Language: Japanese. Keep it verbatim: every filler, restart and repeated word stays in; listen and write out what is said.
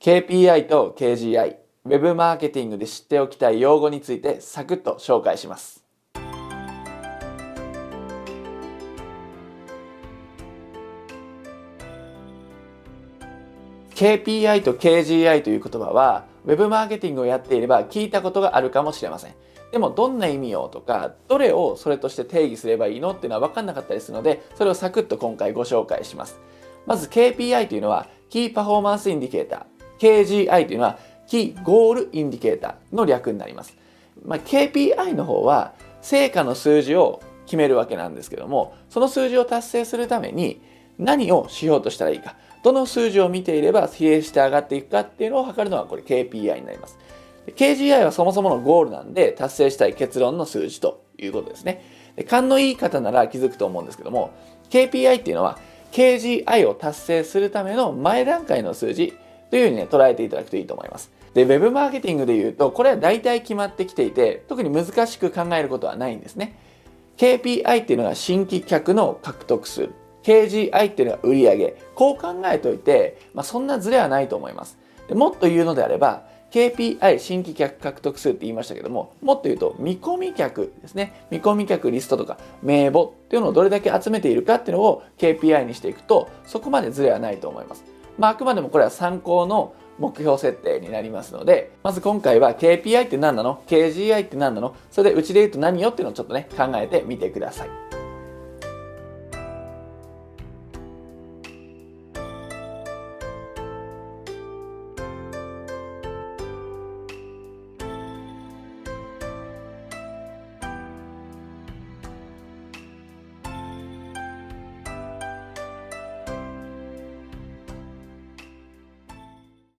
ケーピーアイ と ケージーアイ、ウェブマーケティングで知っておきたい用語についてサクッと紹介します。ケーピーアイ と ケージーアイ という言葉は、ウェブマーケティングをやっていれば聞いたことがあるかもしれません。でも、どんな意味をとか、どれをそれとして定義すればいいのっていうのは分かんなかったりするので、それをサクッと今回ご紹介します。まず ケーピーアイ というのは、キーパフォーマンスインディケーター。ケージーアイ というのは、キーゴールインディケーターの略になります。まあ、ケーピーアイ の方は、成果の数字を決めるわけなんですけども、その数字を達成するために何をしようとしたらいいか、どの数字を見ていれば比例して上がっていくかっていうのを測るのがこれ ケーピーアイ になります。ケージーアイ はそもそものゴールなんで達成したい結論の数字ということですね。で、勘のいい方なら気づくと思うんですけども、ケーピーアイ っていうのは ケージーアイ を達成するための前段階の数字というふうにね、捉えていただくといいと思います。で、ウェブマーケティングで言うと、これは大体決まってきていて、特に難しく考えることはないんですね。ケーピーアイ っていうのが新規客の獲得数。ケージーアイ っていうのが売上。こう考えておいて、まあ、そんなズレはないと思います。で、もっと言うのであれば、ケーピーアイ 新規客獲得数って言いましたけども、もっと言うと見込み客ですね。見込み客リストとか名簿っていうのをどれだけ集めているかっていうのを ケーピーアイ にしていくと、そこまでズレはないと思います。まあ、あくまでもこれは参考の目標設定になりますので、まず今回は ケーピーアイ って何なの？ ケージーアイ って何なの？それでうちで言うと何よっていうのをちょっとね、考えてみてください。